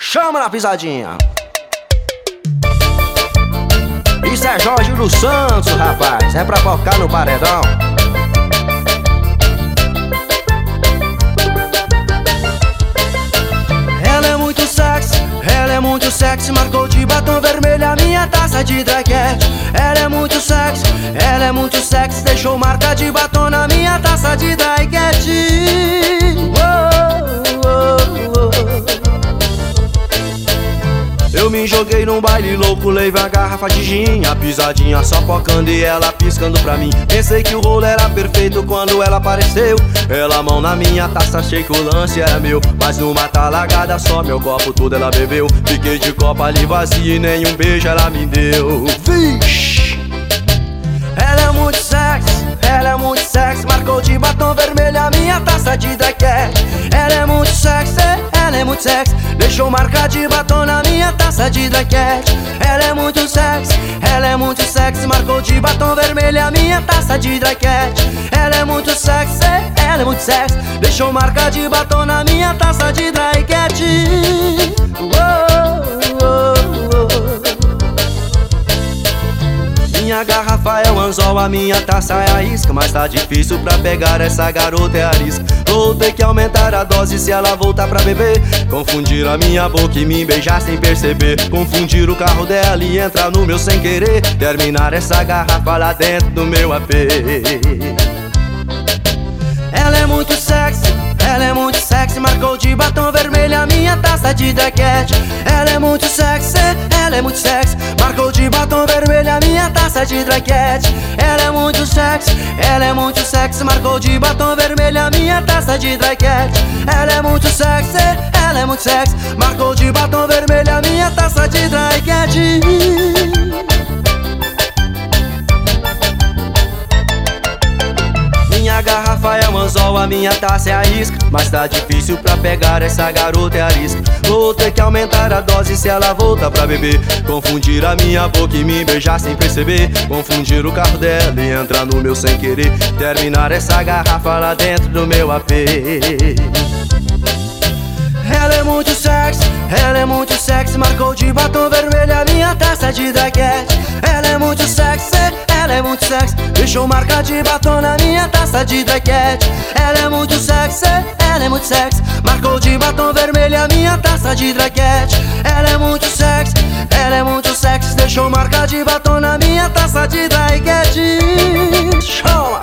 Chama na pisadinha. Isso é Jorge dos Santos, rapaz. É pra focar no paredão. Ela é muito sexy, marcou de batom vermelho a minha taça de draguete. Ela é muito sexy, deixou marca de batom na minha taça de draguete. Eu me joguei num baile louco, levei a garrafa de gin, a pisadinha só focando e ela piscando pra mim. Pensei que o rolo era perfeito quando ela apareceu. Ela mão na minha taça, achei que o lance era meu, mas numa talagada só meu copo tudo ela bebeu. Fiquei de copa ali vazia e nenhum beijo ela me deu. Vixe! Ela é muito sexy, marcou de batom vermelho a minha taça de draguete. Ela é muito sexy, deixou marca de batom na minha taça de draguete. Ela é muito sexy, marcou de batom vermelho a minha taça de draguete. Ela é muito sexy, deixou marca de batom na minha taça de draguete. Minha garrafa é um anzol, a minha taça é a isca, mas tá difícil pra pegar essa garota, é a risca. Vou ter que aumentar a dose se ela voltar pra beber. Confundir a minha boca e me beijar sem perceber. Confundir o carro dela e entrar no meu sem querer. Terminar essa garrafa lá dentro do meu AP. Ela é muito sexy, marcou de batom vermelho a minha taça de draguete. Ela é muito sexy, marcou de batom vermelho a minha taça de draguete. Ela é muito sexy, marcou de batom vermelho a minha taça de draguete. Ela é muito sexy, marcou de batom vermelho a minha taça de draguete. Minha garrafa é um anzol, a minha taça é a isca, mas tá difícil pra pegar essa garota, é a risca. Vou ter que aumentar a dose se ela voltar pra beber. Confundir a minha boca e me beijar sem perceber. Confundir o carro dela e entrar no meu sem querer. Terminar essa garrafa lá dentro do meu AP. Ela é muito sexy, marcou de batom vermelho a minha taça de draguete. Ela é muito sexy, deixou marca de batom na minha taça de draguete. Ela é muito sexy, marcou de batom vermelho a minha taça de draguete. Ela é muito sexy, deixou marca de batom na minha taça de draguete. Chama!